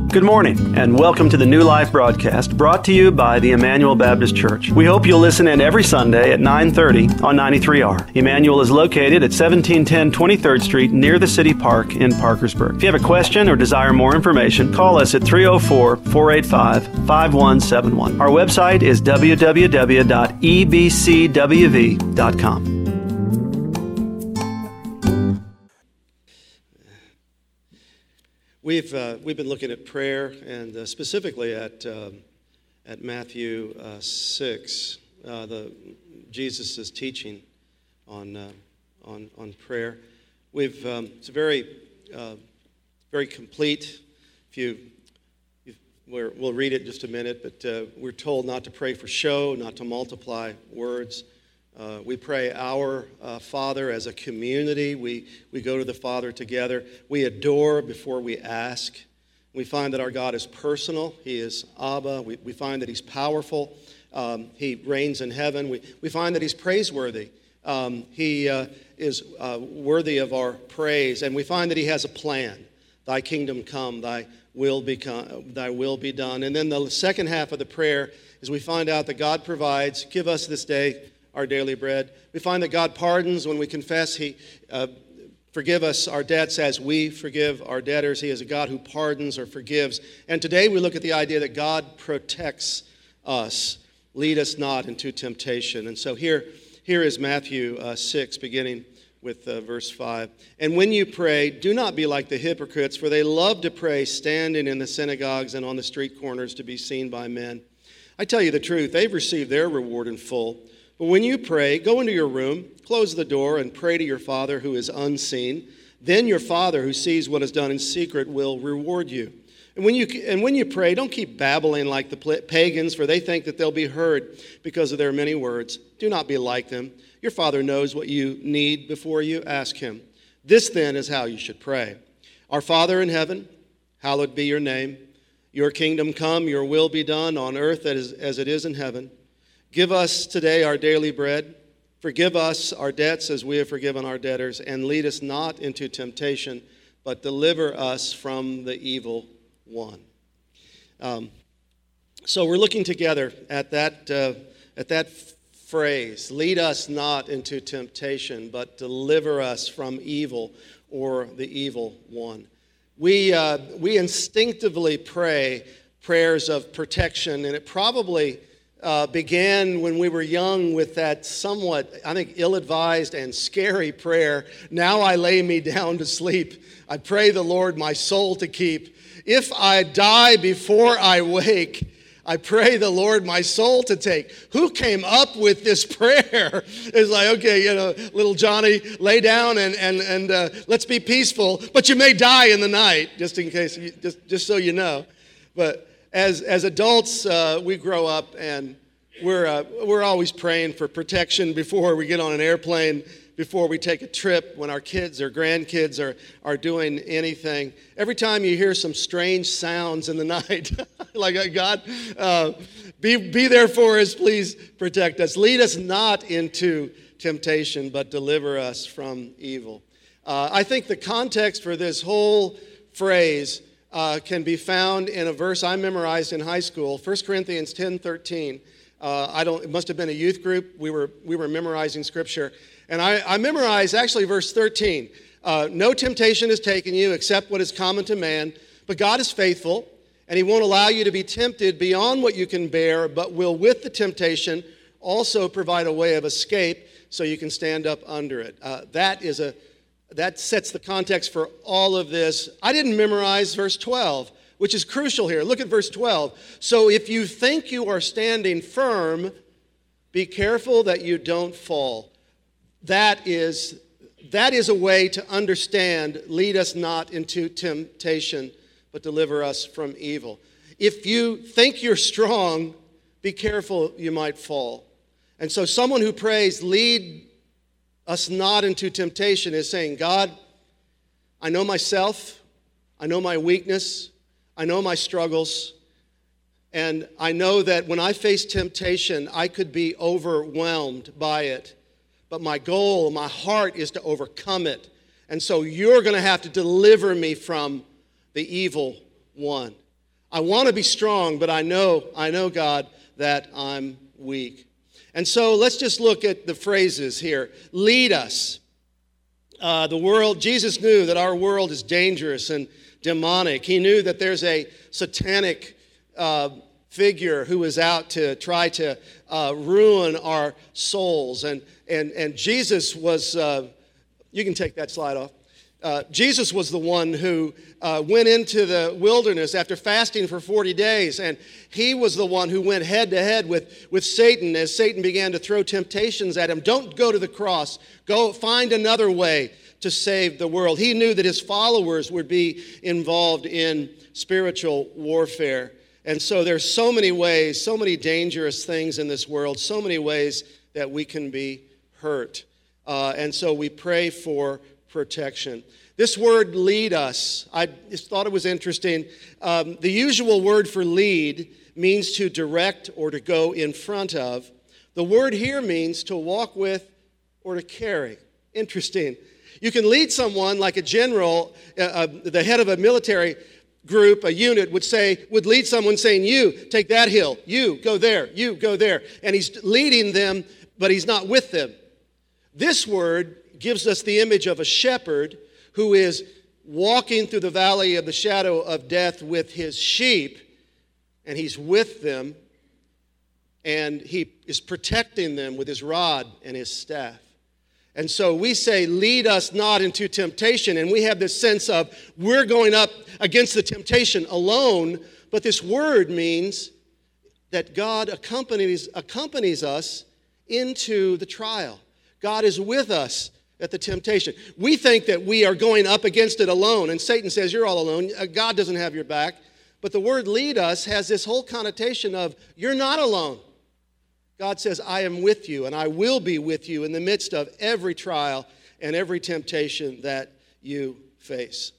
Good morning, and welcome to the New Life broadcast brought to you by the Emmanuel Baptist Church. We hope you'll listen in every Sunday at 9:30 on 93R. Emmanuel is located at 1710 23rd Street near the City Park in Parkersburg. If you have a question or desire more information, call us at 304-485-5171. Our website is www.ebcwv.com. We've been looking at prayer and specifically at Matthew 6, Jesus' teaching on prayer. It's very complete. We'll read it in just a minute, but we're told not to pray for show, not to multiply words. We pray our Father as a community. We go to the Father together. We adore before we ask. We find that our God is personal. He is Abba. We find that He's powerful. He reigns in heaven. We find that He's praiseworthy. He is worthy of our praise. And we find that He has a plan. Thy kingdom come, thy will be done. And then the second half of the prayer is we find out that God provides. Give us this day our daily bread. We find that God pardons when we confess. He forgive us our debts as we forgive our debtors. He is a God who pardons or forgives. And today we look at the idea that God protects us. Lead us not into temptation. And so here is Matthew 6, beginning with verse 5. And when you pray, do not be like the hypocrites, for they love to pray standing in the synagogues and on the street corners to be seen by men. I tell you the truth, they've received their reward in full. But when you pray, go into your room, close the door, and pray to your Father who is unseen. Then your Father who sees what is done in secret will reward you. And when you pray, don't keep babbling like the pagans, for they think that they'll be heard because of their many words. Do not be like them. Your Father knows what you need before you ask Him. This then is how you should pray. Our Father in heaven, hallowed be your name. Your kingdom come, your will be done on earth as it is in heaven. Give us today our daily bread. Forgive us our debts as we have forgiven our debtors. And lead us not into temptation, but deliver us from the evil one. So we're looking together at that phrase, lead us not into temptation, but deliver us from evil or the evil one. We instinctively pray prayers of protection, and it probably began when we were young with that somewhat, I think, ill-advised and scary prayer, now I lay me down to sleep. I pray the Lord my soul to keep. If I die before I wake, I pray the Lord my soul to take. Who came up with this prayer? It's like, okay, little Johnny, lay down and let's be peaceful, but you may die in the night, just in case, just so you know. But as adults, we grow up and we're always praying for protection before we get on an airplane, before we take a trip, when our kids or grandkids are doing anything. Every time you hear some strange sounds in the night, like, God, be there for us, please protect us. Lead us not into temptation, but deliver us from evil. I think the context for this whole phrase can be found in a verse I memorized in high school, 1 Corinthians 10:13. It must have been a youth group. We were memorizing scripture. And I memorized actually verse 13. No temptation has taken you except what is common to man, but God is faithful, and He won't allow you to be tempted beyond what you can bear, but will with the temptation also provide a way of escape so you can stand up under it. That sets the context for all of this. I didn't memorize verse 12, which is crucial here. Look at verse 12. So if you think you are standing firm, be careful that you don't fall. That is a way to understand, lead us not into temptation, but deliver us from evil. If you think you're strong, be careful, you might fall. And so someone who prays, lead us not into temptation, is saying, God, I know myself, I know my weakness, I know my struggles, and I know that when I face temptation, I could be overwhelmed by it. But my goal, my heart is to overcome it. And so you're going to have to deliver me from the evil one. I want to be strong, but I know, God, that I'm weak. And so let's just look at the phrases here. Lead us. Jesus knew that our world is dangerous and demonic. He knew that there's a satanic figure who is out to try to ruin our souls. And Jesus was, you can take that slide off. Jesus was the one who went into the wilderness after fasting for 40 days, and he was the one who went head to head with Satan as Satan began to throw temptations at him. Don't go to the cross. Go find another way to save the world. He knew that his followers would be involved in spiritual warfare. And so there's so many ways, so many dangerous things in this world, so many ways that we can be hurt. And so we pray for protection. This word lead us, I just thought it was interesting. The usual word for lead means to direct or to go in front of. The word here means to walk with or to carry. Interesting. You can lead someone like a general, the head of a military group, a unit would lead someone saying, you take that hill, you go there, you go there. And he's leading them, but he's not with them. This word gives us the image of a shepherd who is walking through the valley of the shadow of death with his sheep, and he's with them, and he is protecting them with his rod and his staff. And so we say, lead us not into temptation, and we have this sense of we're going up against the temptation alone, but this word means that God accompanies us into the trial. God is with us at the temptation. We think that we are going up against it alone, and Satan says, you're all alone. God doesn't have your back. But the word lead us has this whole connotation of you're not alone. God says, I am with you, and I will be with you in the midst of every trial and every temptation that you face.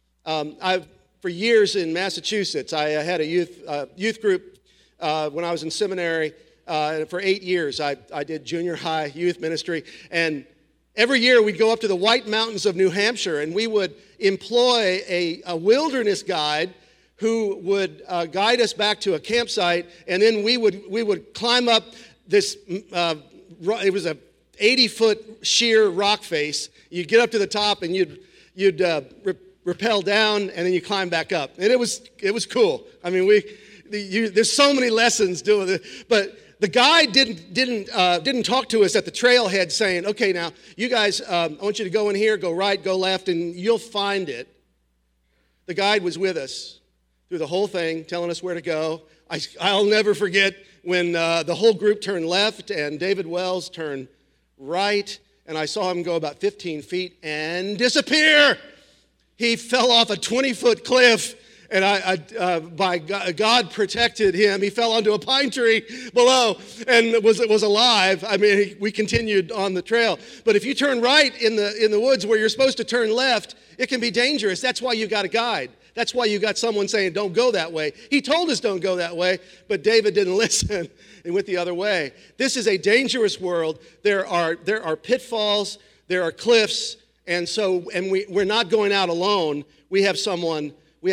For years in Massachusetts, I had a youth group when I was in seminary. For 8 years, I did junior high youth ministry, and every year we'd go up to the White Mountains of New Hampshire, and we would employ a wilderness guide who would guide us back to a campsite, and then we would climb up this, it was a 80-foot sheer rock face. You'd get up to the top, and you'd rappel down, and then you climb back up. And it was cool. I mean, there's so many lessons doing it, but the guide didn't talk to us at the trailhead saying, okay, now, you guys, I want you to go in here, go right, go left, and you'll find it. The guide was with us through the whole thing, telling us where to go. I'll never forget when the whole group turned left and David Wells turned right, and I saw him go about 15 feet and disappear. He fell off a 20-foot cliff, and God protected him. He fell onto a pine tree below and was alive. I mean, we continued on the trail. But if you turn right in the woods where you're supposed to turn left, it can be dangerous. That's why you've got a guide. That's why you got someone saying, don't go that way. He told us don't go that way, but David didn't listen and went the other way. This is a dangerous world. There are pitfalls, there are cliffs, and we're not going out alone. We have someone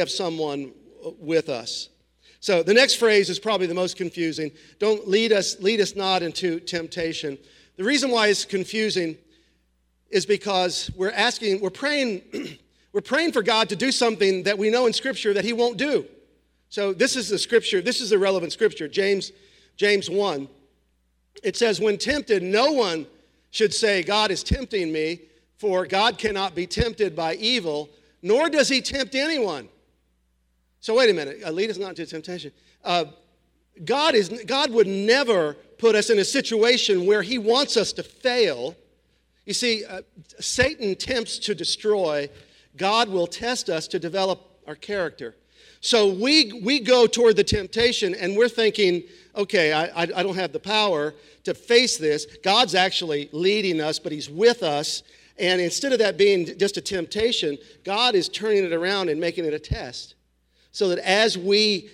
with us. So the next phrase is probably the most confusing. Don't lead us not into temptation. The reason why it's confusing is because we're praying for God to do something that we know in Scripture that He won't do. So this is the Scripture. This is the relevant Scripture. James 1. It says, when tempted, no one should say, God is tempting me, for God cannot be tempted by evil, nor does He tempt anyone. So wait a minute. Lead us not into temptation. God would never put us in a situation where He wants us to fail. You see, Satan tempts to destroy. God will test us to develop our character. So we go toward the temptation and we're thinking, okay, I don't have the power to face this. God's actually leading us, but He's with us. And instead of that being just a temptation, God is turning it around and making it a test. So that as we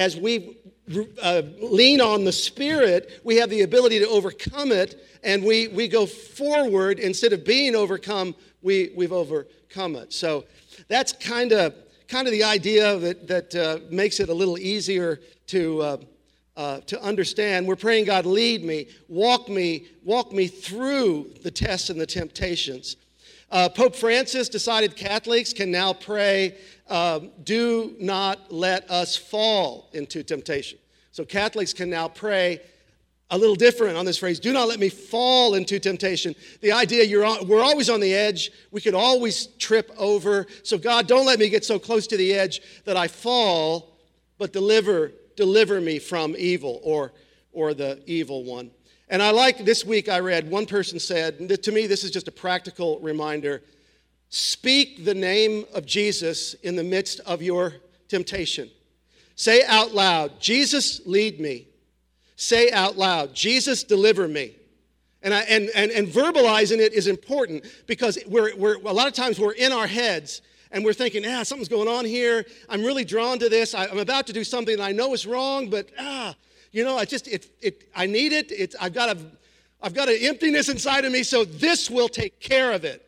lean on the Spirit, we have the ability to overcome it, and we go forward instead of being overcome. We've overcome it. So that's kind of kind of the idea that makes it a little easier to understand. We're praying, God, lead me, walk me through the tests and the temptations. Pope Francis decided Catholics can now pray, do not let us fall into temptation. So Catholics can now pray a little different on this phrase, do not let me fall into temptation. The idea we're always on the edge. We could always trip over. So God, don't let me get so close to the edge that I fall, but deliver me from evil or the evil one. And I like, this week I read, one person said, to me this is just a practical reminder, speak the name of Jesus in the midst of your temptation. Say out loud, Jesus, lead me. Say out loud, Jesus, deliver me. And verbalizing it is important because we're a lot of times we're in our heads and we're thinking, something's going on here. I'm really drawn to this. I'm about to do something that I know is wrong, but I need it. I've got an emptiness inside of me, so this will take care of it.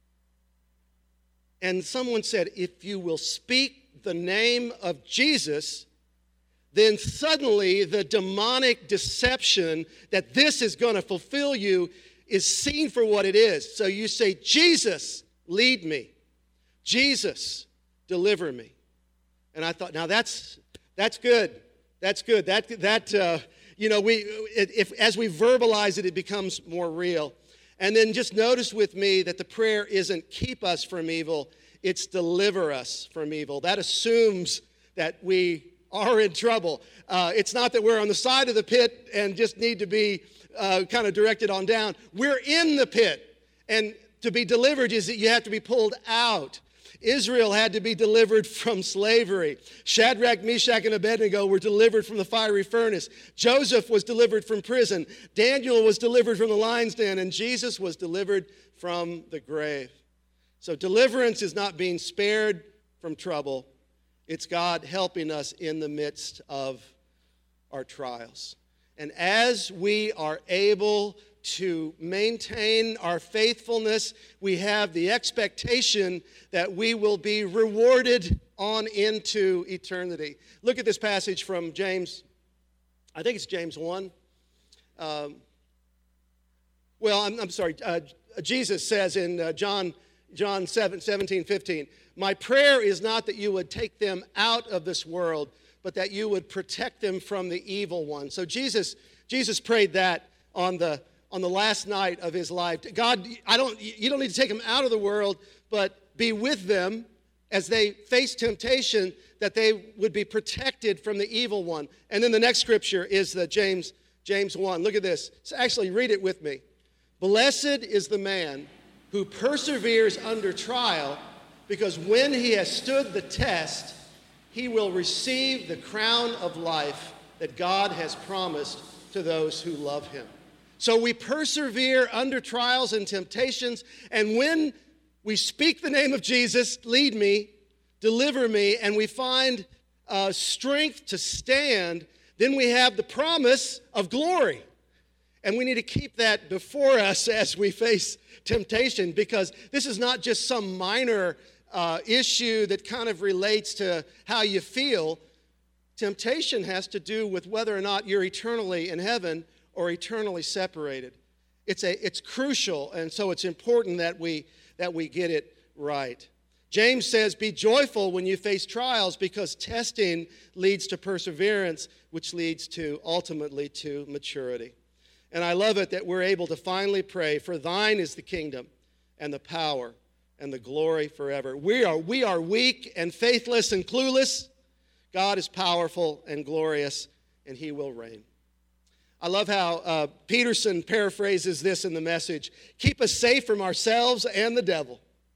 And someone said, if you will speak the name of Jesus, then suddenly the demonic deception that this is going to fulfill you is seen for what it is. So you say, Jesus, lead me. Jesus, deliver me. And I thought, now that's good. That's good. As we verbalize it, it becomes more real. And then just notice with me that the prayer isn't keep us from evil, it's deliver us from evil. That assumes that we are in trouble. It's not that we're on the side of the pit and just need to be kind of directed on down. We're in the pit. And to be delivered is that you have to be pulled out. Israel had to be delivered from slavery. Shadrach, Meshach, and Abednego were delivered from the fiery furnace. Joseph was delivered from prison. Daniel was delivered from the lion's den. And Jesus was delivered from the grave. So deliverance is not being spared from trouble. It's God helping us in the midst of our trials. And as we are able to maintain our faithfulness, we have the expectation that we will be rewarded on into eternity. Look at this passage from James. I think it's James 1. Jesus says in John 17:15, my prayer is not that you would take them out of this world, but that you would protect them from the evil one. So Jesus prayed that on the last night of his life. God, you don't need to take them out of the world, but be with them as they face temptation, that they would be protected from the evil one. And then the next scripture is the James 1. Look at this. So actually, read it with me. Blessed is the man who perseveres under trial, because when he has stood the test, he will receive the crown of life that God has promised to those who love him. So we persevere under trials and temptations, and when we speak the name of Jesus, lead me, deliver me, and we find strength to stand, then we have the promise of glory. And we need to keep that before us as we face temptation, because this is not just some minor issue that kind of relates to how you feel. Temptation has to do with whether or not you're eternally in heaven or eternally separated. It's crucial, and so it's important that we get it right. James says, be joyful when you face trials, because testing leads to perseverance, which leads to ultimately to maturity. And I love it that we're able to finally pray, for thine is the kingdom and the power and the glory forever. We are weak and faithless and clueless. God is powerful and glorious, and he will reign. I love how Peterson paraphrases this in the Message. Keep us safe from ourselves and the devil.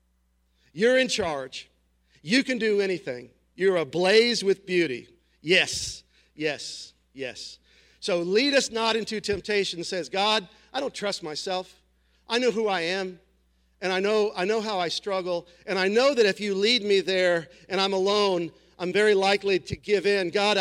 You're in charge. You can do anything. You're ablaze with beauty. Yes, yes, yes. So lead us not into temptation, says God. I don't trust myself. I know who I am, and I know how I struggle, and I know that if you lead me there and I'm alone, I'm very likely to give in. God,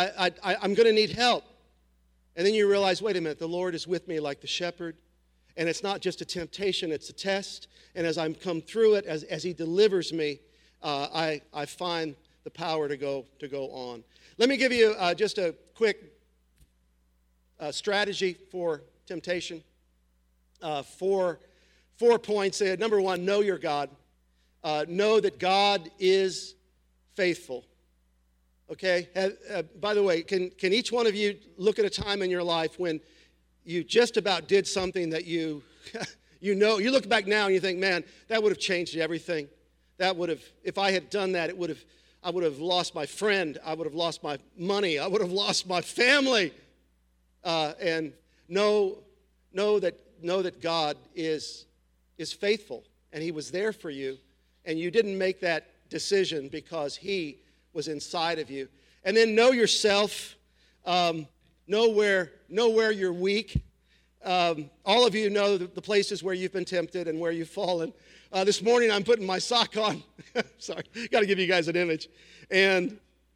I'm going to need help. And then you realize, wait a minute, the Lord is with me like the shepherd, and it's not just a temptation, it's a test. And as I come through it, as he delivers me, I find the power to go on. Let me give you just a quick strategy for temptation. Four points. Number one, know your God. Know that God is faithful. Okay? By the way, can each one of you look at a time in your life when you just about did something that you you look back now and you think, man, that would have changed everything. That would have, if I had done that, I would have lost my friend. I would have lost my money. I would have lost my family. And know that God is faithful, and He was there for you, and you didn't make that decision because He was inside of you. And then know yourself. Know where you're weak. All of you know the places where you've been tempted and where you've fallen. This morning I'm putting my sock on. Sorry, got to give you guys an image. And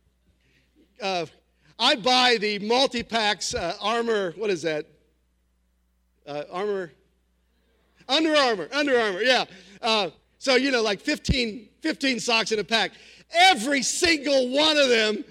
I buy the multi-packs Armor. What is that? Armor. Under Armour. Yeah. So like 15 socks in a pack. Every single one of them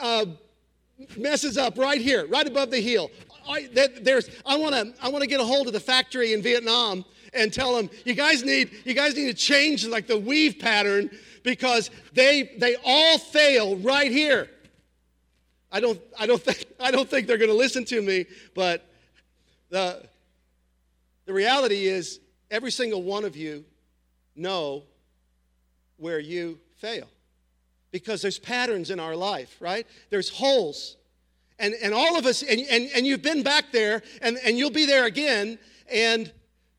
messes up right here, right above the heel. I want to get a hold of the factory in Vietnam and tell them, you guys need to change like the weave pattern because they all fail right here. I don't think they're going to listen to me, but the reality is every single one of you know where you fail. Because there's patterns in our life, right? There's holes. And all of us, and you've been back there, and you'll be there again. And,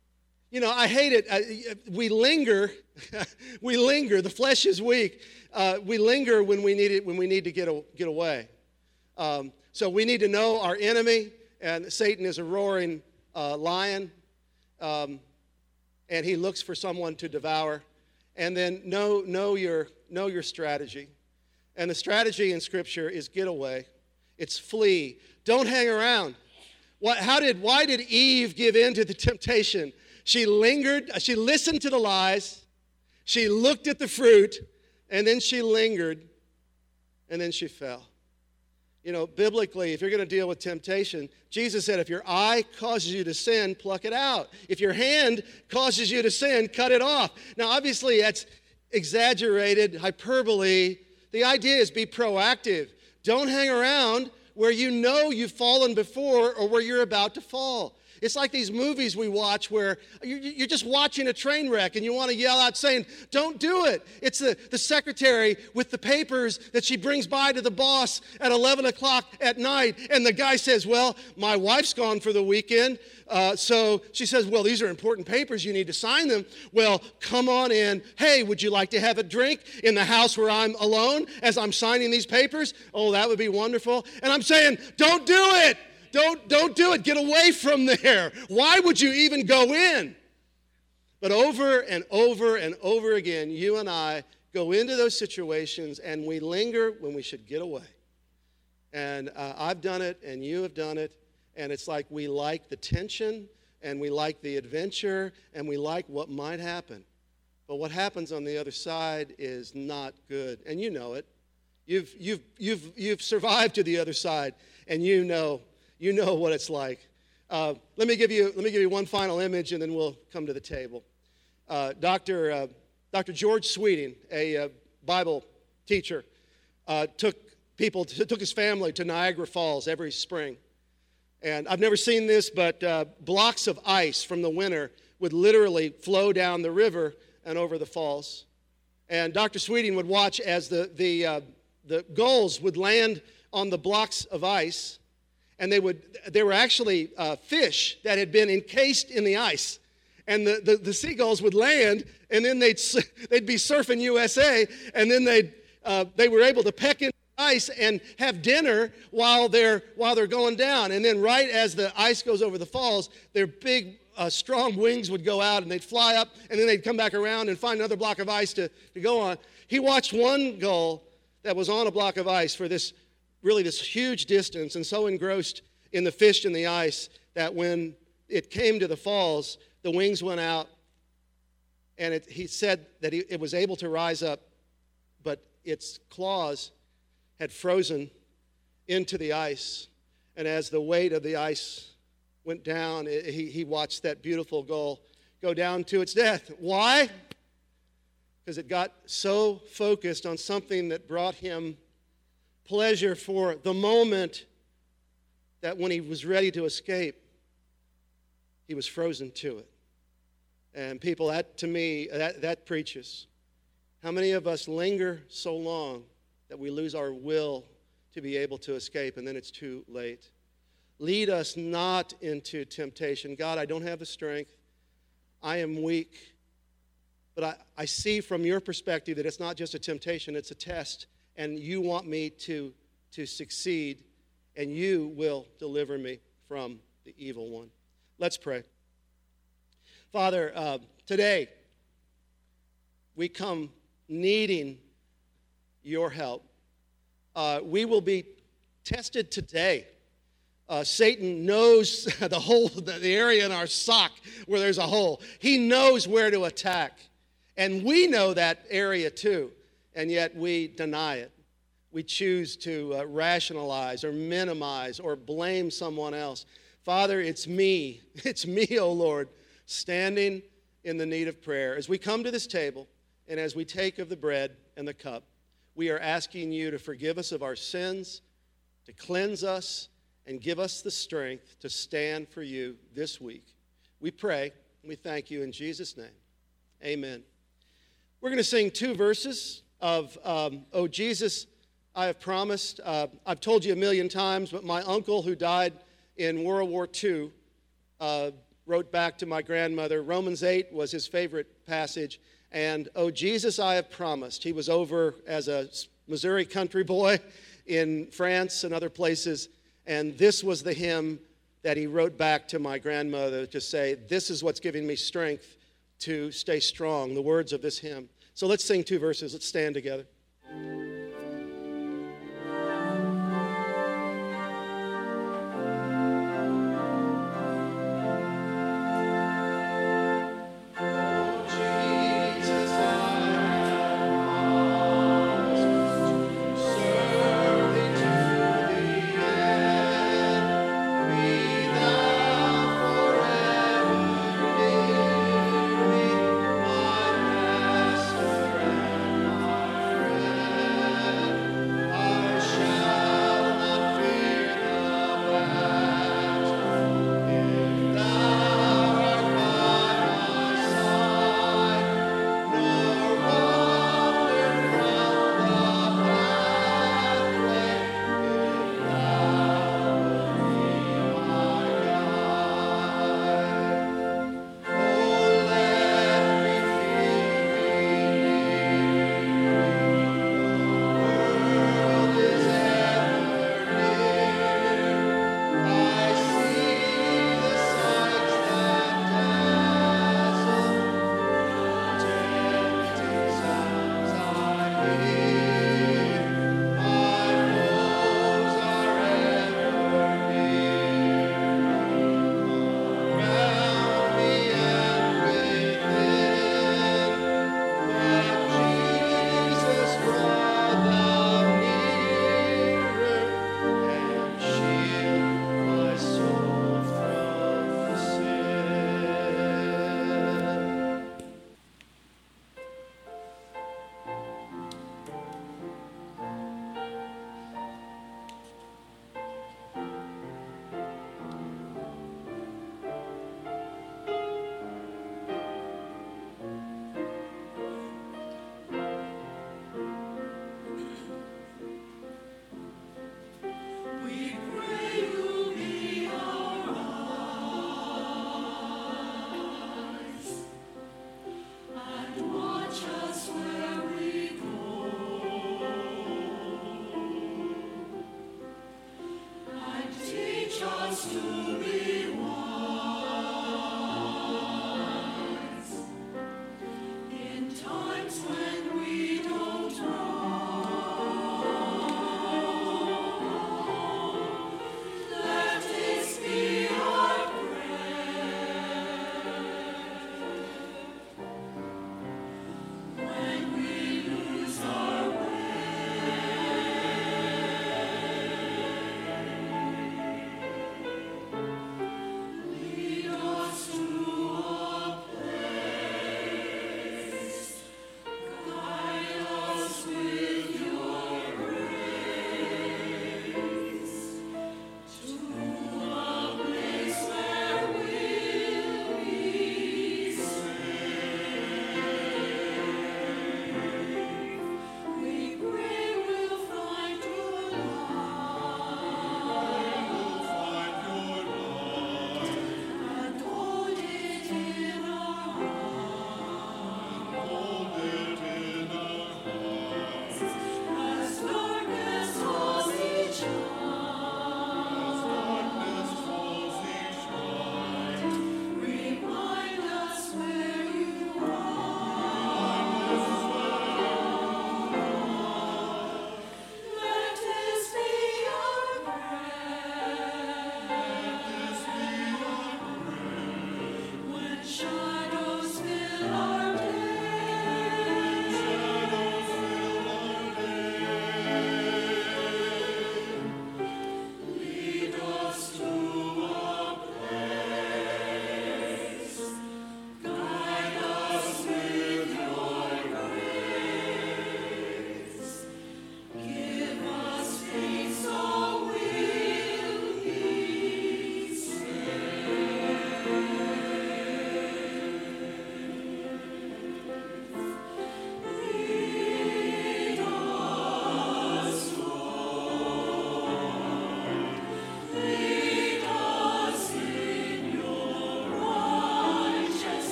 I hate it. We linger. We linger. The flesh is weak. We linger when we need to get away. So we need to know our enemy, and Satan is a roaring lion, and he looks for someone to devour. And then know your strategy. And the strategy in Scripture is get away. It's flee. Don't hang around. Why did Eve give in to the temptation? She lingered. She listened to the lies. She looked at the fruit. And then she lingered. And then she fell. Biblically, if you're going to deal with temptation, Jesus said, if your eye causes you to sin, pluck it out. If your hand causes you to sin, cut it off. Now, obviously, that's exaggerated, hyperbole. The idea is be proactive. Don't hang around where you know you've fallen before or where you're about to fall. It's like these movies we watch where you're just watching a train wreck and you want to yell out saying, don't do it. It's the secretary with the papers that she brings by to the boss at 11 o'clock at night. And the guy says, well, my wife's gone for the weekend. So she says, well, these are important papers. You need to sign them. Well, come on in. Hey, would you like to have a drink in the house where I'm alone as I'm signing these papers? Oh, that would be wonderful. And I'm saying, don't do it. Don't do it. Get away from there. Why would you even go in? But over and over and over again, you and I go into those situations and we linger when we should get away. And I've done it and you have done it. And it's like we like the tension and we like the adventure and we like what might happen. But what happens on the other side is not good. And you know it. You've survived to the other side and you know what it's like. Let me give you one final image, and then we'll come to the table. Dr. George Sweeting, a Bible teacher, took his family to Niagara Falls every spring. And I've never seen this, but blocks of ice from the winter would literally flow down the river and over the falls. And Dr. Sweeting would watch as the gulls would land on the blocks of ice. And they were actually fish that had been encased in the ice. And the seagulls would land, and then they'd be surfing USA, and then they were able to peck in the ice and have dinner while they're going down. And then right as the ice goes over the falls, their big strong wings would go out, and they'd fly up, and then they'd come back around and find another block of ice to go on. He watched one gull that was on a block of ice for this huge distance, and so engrossed in the fish and the ice that when it came to the falls, the wings went out, and he said that it was able to rise up but its claws had frozen into the ice. And as the weight of the ice went down, he watched that beautiful gull go down to its death. Why? Because it got so focused on something that brought him pleasure for the moment that when he was ready to escape, he was frozen to it. And people, that to me, that preaches. How many of us linger so long that we lose our will to be able to escape, and then it's too late? Lead us not into temptation. God, I don't have the strength. I am weak. But I see from your perspective that it's not just a temptation, it's a test. And you want me to succeed, and you will deliver me from the evil one. Let's pray. Father, today we come needing your help. We will be tested today. Satan knows the hole, the area in our sock where there's a hole. He knows where to attack. And we know that area too, and yet we deny it. We choose to rationalize or minimize or blame someone else. Father, it's me. It's me, oh Lord, standing in the need of prayer. As we come to this table and as we take of the bread and the cup, we are asking you to forgive us of our sins, to cleanse us, and give us the strength to stand for you this week. We pray and we thank you in Jesus' name. Amen. We're going to sing two verses of Oh Jesus, I Have Promised. I've told you a million times, but my uncle who died in World War II wrote back to my grandmother. Romans 8 was his favorite passage. And Oh Jesus, I Have Promised. He was over as a Missouri country boy in France and other places. And this was the hymn that he wrote back to my grandmother to say, this is what's giving me strength to stay strong, the words of this hymn. So let's sing two verses. Let's stand together.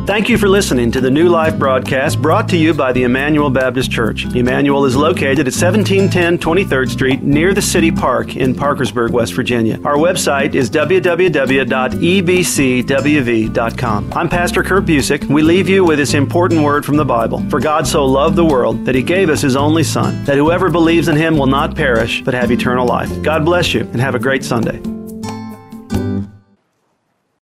Thank you for listening to the New Life broadcast brought to you by the Emmanuel Baptist Church. Emmanuel is located at 1710 23rd Street near the City Park in Parkersburg, West Virginia. Our website is www.ebcwv.com. I'm Pastor Kurt Busick. We leave you with this important word from the Bible. For God so loved the world that He gave us His only Son, that whoever believes in Him will not perish but have eternal life. God bless you and have a great Sunday.